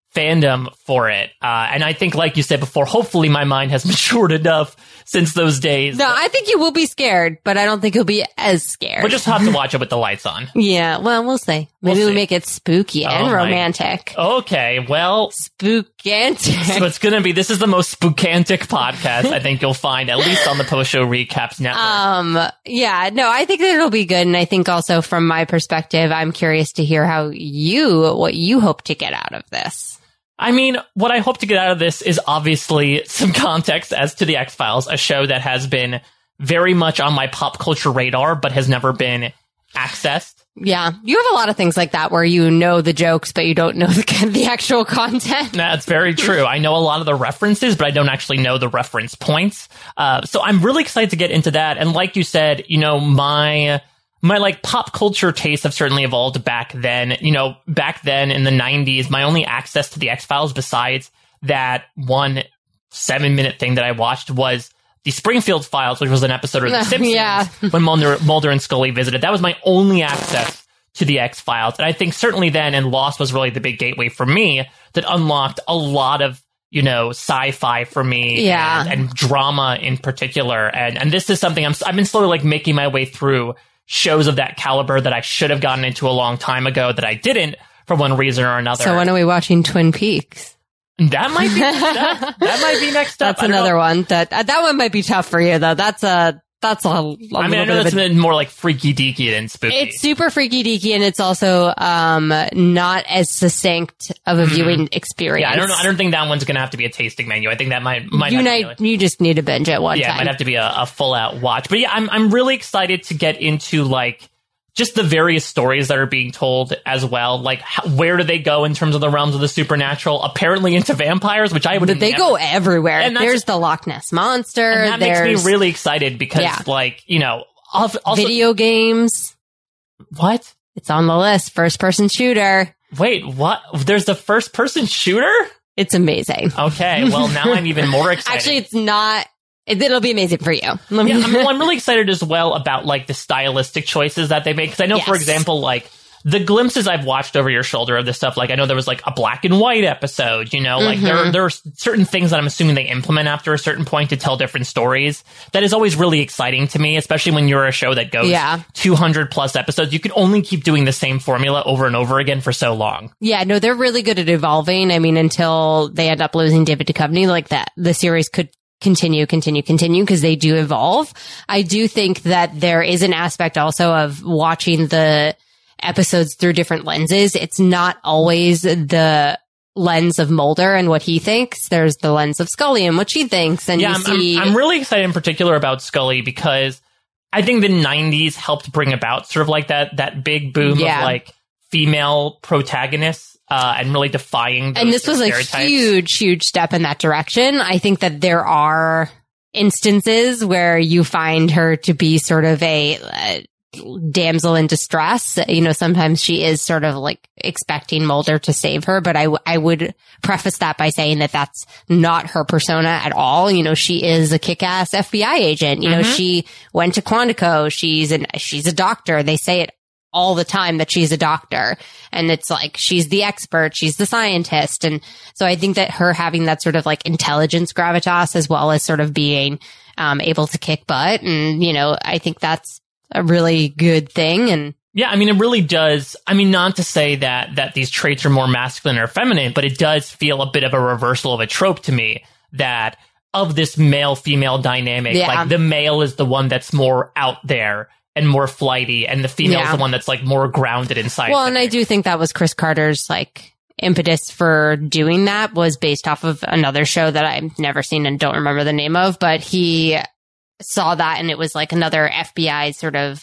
fandom for it. Uh, and I think, like you said before, hopefully my mind has matured enough since those days. No, I think you will be scared, but I don't think you'll be as scared. We'll just have to watch it with the lights on. Yeah, well, we'll see. Maybe We'll we'll see. make it spooky and Oh my- romantic. Okay, well, Spookantic. so it's going to be, this is the most spookantic podcast I think you'll find, at least on the Post Show Recaps Network. Um, yeah, no, I think that it'll be good. And I think also from my perspective, I'm curious to hear how you, what you hope to get out of this. I mean, what I hope to get out of this is obviously some context as to the X-Files, a show that has been very much on my pop culture radar, but has never been accessed. Yeah, you have a lot of things like that where you know the jokes, but you don't know the, the actual content. That's very true. I know a lot of the references, but I don't actually know the reference points. Uh, so I'm really excited to get into that. And like you said, you know, my... My like pop culture tastes have certainly evolved back then. You know, back then in the nineties, my only access to the X-Files besides that one seven minute thing that I watched was the Springfield Files, which was an episode of The Simpsons Yeah. when Mulder, Mulder and Scully visited. That was my only access to the X-Files. And I think certainly then, and Lost was really the big gateway for me that unlocked a lot of, you know, sci-fi for me. Yeah. And, and drama in particular. And, and this is something I'm, I've been slowly like making my way through shows of that caliber that I should have gotten into a long time ago that I didn't for one reason or another. So when are we watching Twin Peaks? That might be next up. That might be next up. That's I don't another know. one that uh, that one might be tough for you though. That's a that's a. a I mean, I little know bit that's of a, been more like freaky deaky than spooky. it's super freaky deaky, and it's also um not as succinct of a viewing experience. yeah, I don't know. I don't think that one's going to have to be a tasting menu. I think that might might You have to be might, you just need to binge it one yeah, it time. might have to be a, a full out watch. But yeah, I'm I'm really excited to get into like just the various stories that are being told as well. Like, how, where do they go in terms of the realms of the supernatural? Apparently into vampires, which I would. But they never- go everywhere. And that's- There's the Loch Ness monster. And that there's makes me really excited because, Yeah. like, you know, also, video games. what? It's on the list. First person shooter. Wait, what? There's the first person shooter? It's amazing. Okay, well, now I'm even more excited. Actually, it's not. It, it'll be amazing for you. Let me. yeah, I'm, well, I'm really excited as well about like the stylistic choices that they make. Because I know, for Yes. example, like the glimpses I've watched over your shoulder of this stuff, like I know there was like a black and white episode, you know, like Mm-hmm. there, there are certain things that I'm assuming they implement after a certain point to tell different stories. That is always really exciting to me, especially when you're a show that goes Yeah. two hundred plus episodes. You can only keep doing the same formula over and over again for so long. Yeah, no, they're really good at evolving. I mean, until they end up losing David Duchovny, like that, the series could continue, continue, continue because they do evolve. I do think that there is an aspect also of watching the episodes through different lenses. It's not always the lens of Mulder and what he thinks. There's the lens of Scully and what she thinks. And Yeah, you I'm, see, I'm, I'm really excited in particular about Scully because I think the nineties helped bring about sort of like that that big boom Yeah. of like female protagonists uh, and really defying those and this was a stereotypes. huge, huge step in that direction. I think that there are instances where you find her to be sort of a uh, damsel in distress. You know, sometimes she is sort of like expecting Mulder to save her, but I, w- I would preface that by saying that that's not her persona at all. You know, she is a kick-ass F B I agent. You know, she went to Quantico. She's an, she's a doctor. They say it all the time that she's a doctor, and it's like she's the expert, she's the scientist. And so I think that her having that sort of like intelligence gravitas as well as sort of being um, able to kick butt, and you know, I think that's a really good thing. And Yeah, I mean, it really does. I mean, not to say that that these traits are more masculine or feminine, but it does feel a bit of a reversal of a trope to me that of this male-female dynamic, Yeah. like the male is the one that's more out there and more flighty, and the female is Yeah. the one that's like more grounded inside. well, and I do think that was Chris Carter's like impetus for doing that was based off of another show that I've never seen and don't remember the name of, but he saw that and it was like another F B I sort of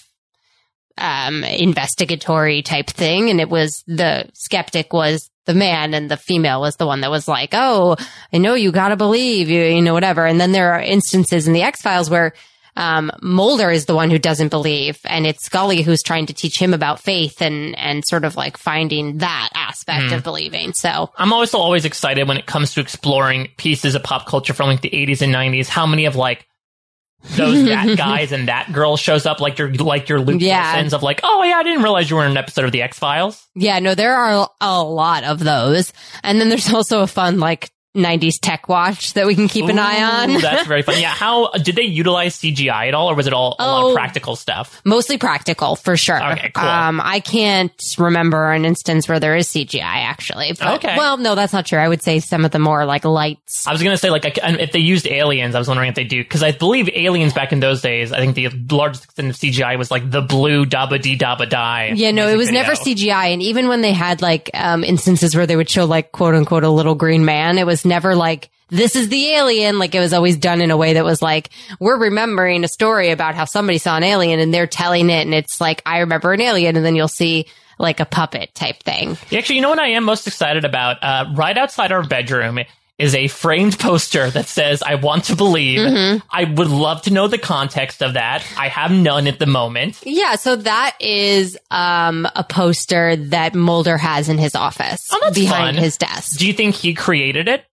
um investigatory type thing, and it was the skeptic was the man and the female was the one that was like, oh, I know you gotta believe you, you know, whatever. And then there are instances in the X-Files where um Mulder is the one who doesn't believe, and it's Scully who's trying to teach him about faith and and sort of like finding that aspect of believing. So I'm also always excited when it comes to exploring pieces of pop culture from like the eighties and nineties, how many of like those that guys and that girl shows up, like your like your Luke Yeah. Wilsons of like, oh yeah, I didn't realize you were in an episode of the X-Files. Yeah, no, there are a lot of those. And then there's also a fun, like, nineties tech watch that we can keep an eye on. Ooh, that's very fun. Yeah, how did they utilize C G I at all, or was it all a lot Oh. of practical stuff? Mostly practical, for sure. Okay, cool. Um, I can't remember an instance where there is C G I, actually. But, Okay. Well, no, that's not true. I would say some of the more, like, lights. I was gonna say, like, I- if they used aliens, I was wondering if they do, because I believe aliens back in those days, I think the largest extent of C G I was like the blue dabba dee dabba die. Yeah, no, it was music never video. C G I. And even when they had, like, um, instances where they would show, like, quote unquote, a little green man, it was never like, this is the alien. Like, it was always done in a way that was like, we're remembering a story about how somebody saw an alien and they're telling it. And it's like, I remember an alien. And then you'll see like a puppet type thing. Actually, you know what I am most excited about? Uh, right outside our bedroom is a framed poster that says, I want to believe. Mm-hmm. I would love to know the context of that. I have none at the moment. Yeah. So that is, um, a poster that Mulder has in his office Oh, that's behind fun. his desk. Do you think he created it?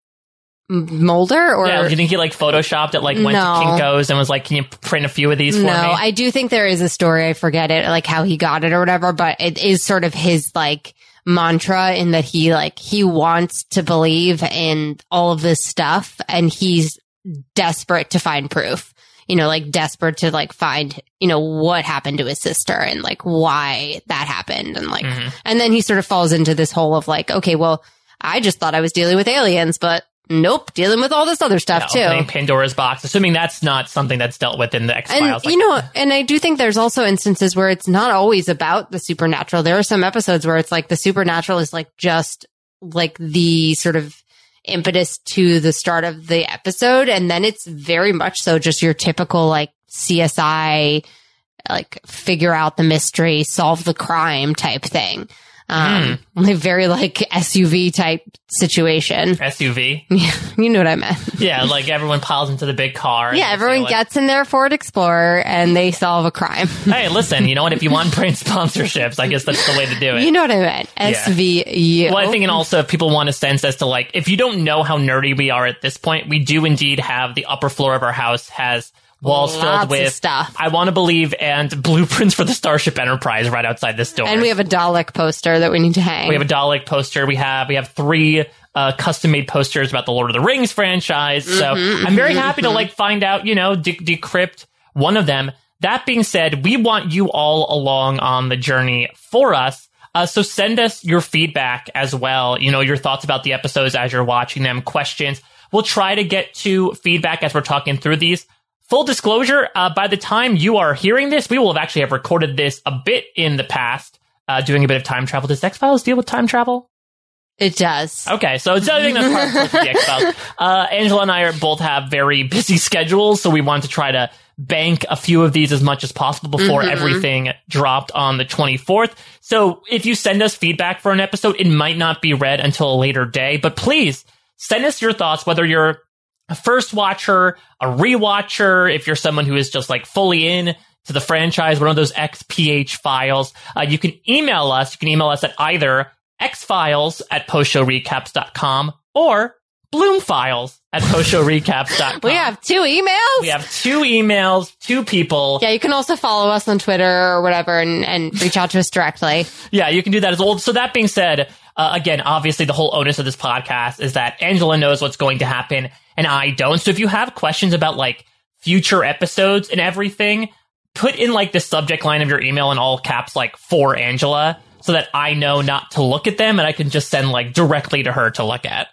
M- Mulder or? Yeah, do you think he like photoshopped it, like went No. to Kinko's and was like, can you print a few of these for No, me? I do think there is a story. I forget it, like how he got it or whatever, but it is sort of his like mantra in that he like, he wants to believe in all of this stuff and he's desperate to find proof, you know, like desperate to like find, you know, what happened to his sister and like why that happened. And like, Mhm. and then he sort of falls into this hole of like, okay, well, I just thought I was dealing with aliens, but nope, dealing with all this other stuff Yeah, too. opening Pandora's box, assuming that's not something that's dealt with in the X-Files. And, you know, and I do think there's also instances where it's not always about the supernatural. There are some episodes where it's like the supernatural is like just like the sort of impetus to the start of the episode. And then it's very much so just your typical like C S I, like figure out the mystery, solve the crime type thing. Um, like very like S U V type situation. S U V. You know what I meant. Yeah, like everyone piles into the big car. and Yeah, they everyone say, like, gets in their Ford Explorer and they solve a crime. Hey, listen, you know what? If you want brand sponsorships, I guess that's the way to do it. You know what I meant. S V U. Well, I think, and also if people want a sense as to like, if you don't know how nerdy we are at this point, we do indeed have the upper floor of our house has walls Lots filled of with stuff. I want to believe and blueprints for the Starship Enterprise right outside this door. And we have a Dalek poster that we need to hang. We have a Dalek poster. We have we have three uh, custom made posters about the Lord of the Rings franchise. So Mm-hmm, I'm very happy to like find out, you know, de- decrypt one of them. That being said, we want you all along on the journey for us. Uh, so send us your feedback as well. You know, your thoughts about the episodes as you're watching them, questions. We'll try to get to feedback as we're talking through these. Full disclosure, uh, by the time you are hearing this, we will have actually have recorded this a bit in the past, uh, doing a bit of time travel. Does X-Files deal with time travel? It does. Okay, so it's I think that's part of the X-Files. Uh, Angela and I are both have very busy schedules, so we want to try to bank a few of these as much as possible before Mm-hmm. everything dropped on the twenty-fourth. So if you send us feedback for an episode, it might not be read until a later day, but please send us your thoughts, whether you're a first watcher, a rewatcher, if you're someone who is just like fully in to the franchise, one of those X P H files, uh, you can email us. You can email us at either xfiles at postshowrecaps dot com or bloomfiles at postshowrecaps dot com. We have two emails. We have two emails, two people. Yeah, you can also follow us on Twitter or whatever and, and reach out to us directly. Yeah, you can do that as well. So that being said, uh, again, obviously the whole onus of this podcast is that Angela knows what's going to happen and I don't. So if you have questions about like future episodes and everything, put in like the subject line of your email in all caps, like for Angela, so that I know not to look at them and I can just send like directly to her to look at.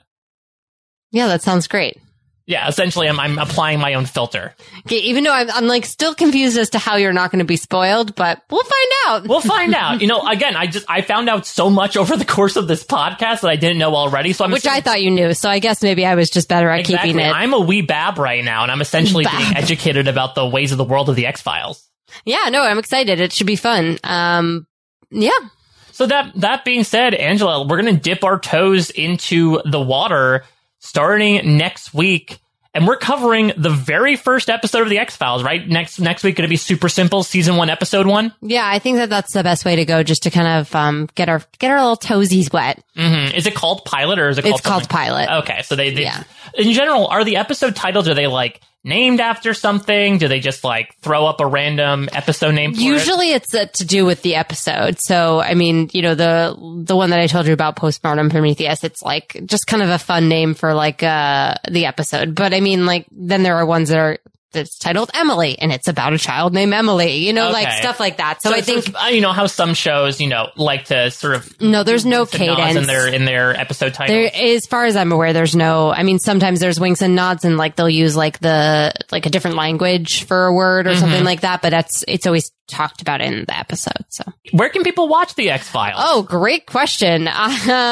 Yeah, that sounds great. Yeah, essentially I'm, I'm applying my own filter. Okay, even though I'm, I'm like still confused as to how you're not going to be spoiled, but we'll find out. We'll find out. You know, again, I just, I found out so much over the course of this podcast that I didn't know already. So I'm Which I thought you knew, so I guess maybe I was just better at exactly. keeping it. I'm a wee bab right now, and I'm essentially Bab. being educated about the ways of the world of the X-Files. Yeah, no, I'm excited. It should be fun. Um, yeah. So that that being said, Angela, we're going to dip our toes into the water starting next week. And we're covering the very first episode of the X-Files, right? Next next week, going to be super simple, season one, episode one. Yeah, I think that that's the best way to go, just to kind of um, get our get our little toesies wet. Mm-hmm. Is it called pilot or is it called It's called something? pilot. Okay, so they, they Yeah. in general, are the episode titles, are they like named after something? Do they just like throw up a random episode name for Usually it? it's uh, to do with the episode. So, I mean, you know, the the one that I told you about, Postmortem Prometheus, it's like just kind of a fun name for like uh the episode. But I mean, like, then there are ones that are that's titled Emily, and it's about a child named Emily, you know, Okay. like stuff like that. So, So I it's think, sort of, you know, how some shows, you know, like to sort of no, there's no winks and nods cadence. in their, in their episode titles. There, as far as I'm aware, there's no, I mean, sometimes there's winks and nods and like they'll use like the, like a different language for a word or Mm-hmm. something like that, but that's, it's always talked about in the episode. So, Where can people watch the X-Files? oh, great question. Um,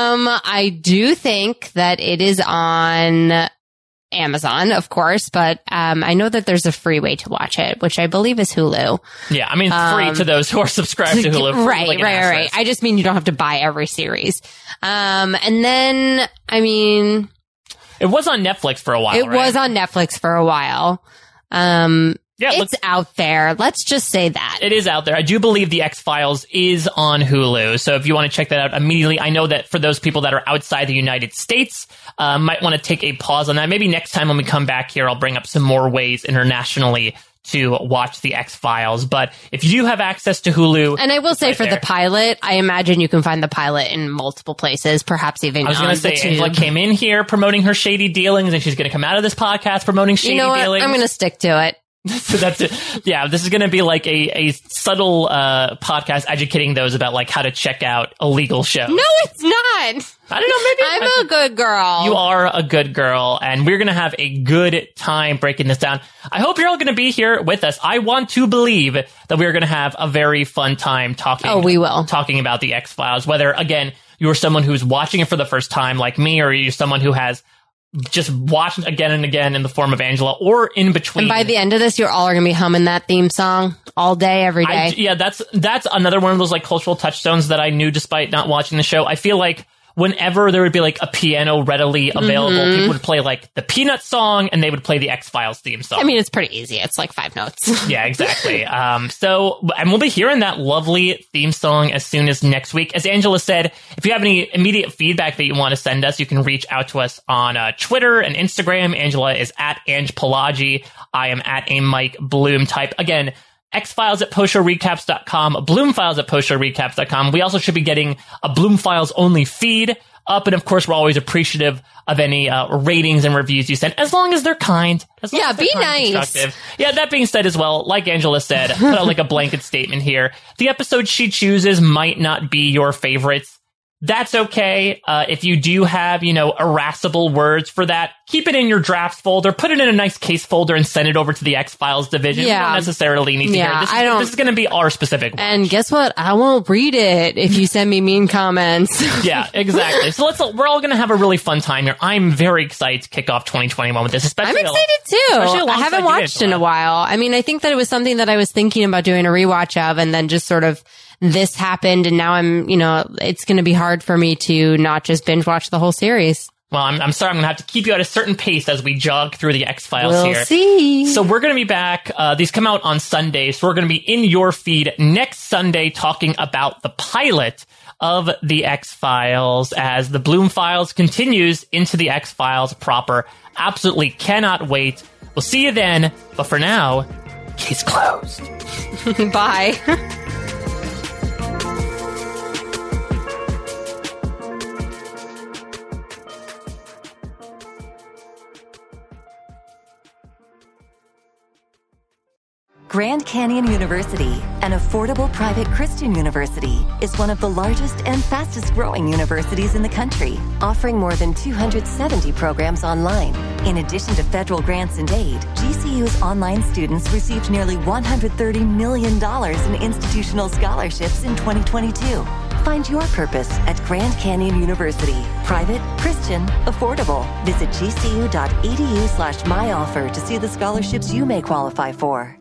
I do think that it is on Amazon, of course, but um, I know that there's a free way to watch it, which I believe is Hulu. Yeah, I mean, free Um, to those who are subscribed to Hulu. Right, like an right, right, right. access. I just mean you don't have to buy every series. Um, and then, I mean, It was on Netflix for a while, it right? was on Netflix for a while. Um, Yeah, it's let's- out there. Let's just say that. It is out there. I do believe the X-Files is on Hulu. So if you want to check that out immediately, I know that for those people that are outside the United States, uh, might want to take a pause on that. Maybe next time when we come back here, I'll bring up some more ways internationally to watch the X-Files. But if you do have access to Hulu... And I will say right for there. the pilot, I imagine you can find the pilot in multiple places, perhaps even I was going on to say, the tube. Angela came in here promoting her shady dealings, and she's going to come out of this podcast promoting shady You know what? dealings. I'm going to stick to it. So that's it. Yeah, this is going to be like a, a subtle uh, podcast educating those about like how to check out illegal shows. No, it's not. I don't know. Maybe I'm a good girl. You are a good girl, and we're going to have a good time breaking this down. I hope you're all going to be here with us. I want to believe that we're going to have a very fun time talking. Oh, we will. Talking about the X-Files. Whether, again, you're someone who's watching it for the first time like me, or you're someone who has just watched again and again in the form of Angela, or in between. And by the end of this, you're all going to be humming that theme song all day, every day. I, yeah, that's that's another one of those like cultural touchstones that I knew despite not watching the show. I feel like whenever there would be like a piano readily available, Mm-hmm. people would play like the Peanuts song and they would play the X-Files theme song. I mean, it's pretty easy. It's like five notes. Yeah, exactly. um, so, and we'll be hearing that lovely theme song as soon as next week. As Angela said, if you have any immediate feedback that you want to send us, you can reach out to us on uh, Twitter and Instagram. Angela is at Ange Pelagi. I am at a Mike Bloom type. Again, X-Files at post show recaps dot com, Bloomfiles at post show recaps dot com. We also should be getting a Bloomfiles only feed up. And of course, we're always appreciative of any uh, ratings and reviews you send, as long as they're kind. As long Yeah, as they're be kind and nice. constructive. Yeah, that being said as well, like Angela said, put out like a blanket statement here. The episode she chooses might not be your favorites. That's okay. Uh, if you do have, you know, irascible words for that, keep it in your drafts folder, put it in a nice case folder, and send it over to the X-Files division. Yeah. You don't necessarily need to Yeah, hear it. This, I is- don't- this is going to be our specific one. And guess what? I won't read it if you send me mean comments. Yeah, exactly. So let's, we're all going to have a really fun time here. I'm very excited to kick off twenty twenty-one with this, especially I'm excited too. especially I alongside haven't you, watched in Angela. a while. I mean, I think that it was something that I was thinking about doing a rewatch of, and then just sort of this happened, and now I'm, you know, it's going to be hard for me to not just binge watch the whole series. Well, I'm, I'm sorry. I'm going to have to keep you at a certain pace as we jog through the X-Files We'll here. see. So we're going to be back. Uh, these come out on Sunday. So we're going to be in your feed next Sunday talking about the pilot of the X-Files as the Bloom Files continues into the X-Files proper. Absolutely cannot wait. We'll see you then. But for now, case closed. Bye. Grand Canyon University, an affordable private Christian university, is one of the largest and fastest growing universities in the country, offering more than two hundred seventy programs online. In addition to federal grants and aid, G C U's online students received nearly one hundred thirty million dollars in institutional scholarships in twenty twenty-two. Find your purpose at Grand Canyon University. Private, Christian, affordable. Visit gcu.edu slash myoffer to see the scholarships you may qualify for.